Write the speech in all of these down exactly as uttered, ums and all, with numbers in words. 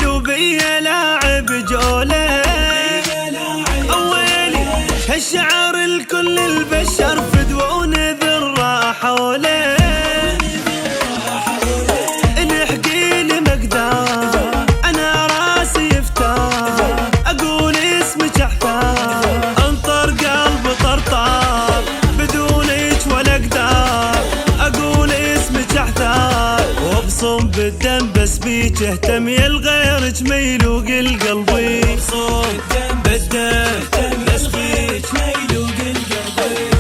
وبي لاعب جولة أولي هالشعر الكل البشر فدوون ذرة حوله نحكي لمقدار أنا راسي يفتار أقول اسمك أحتار انطر قلب طرطار بدونك ولا أقدر أقول اسمك أحتار وابصم بالدم بس بيك اهتم يا الغيرك ميلوق القلبي وابصم بالدم بس بيك ميلوق القلبي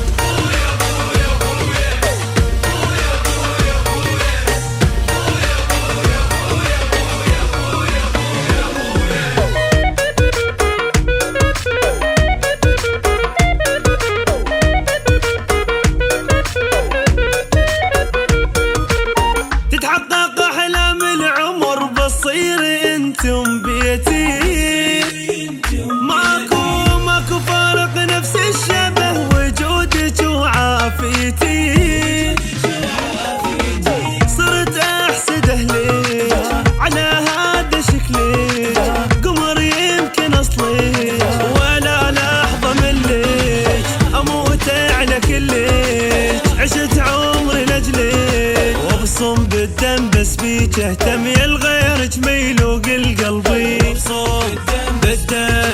تتحقق أحلام العمر بصير انتم بيتي ماكو ماكو فارق نفس الشبه وجودك وعافيتي صرت احسد اهليك على هذا شكلك قمر يمكن اصليك ولا لحظة مليك اموت على كلك عشت عمري لاجلك وابصم بالدم بس بيك اهتم يا الغيرك ميلوق القلبي وابصم بالدم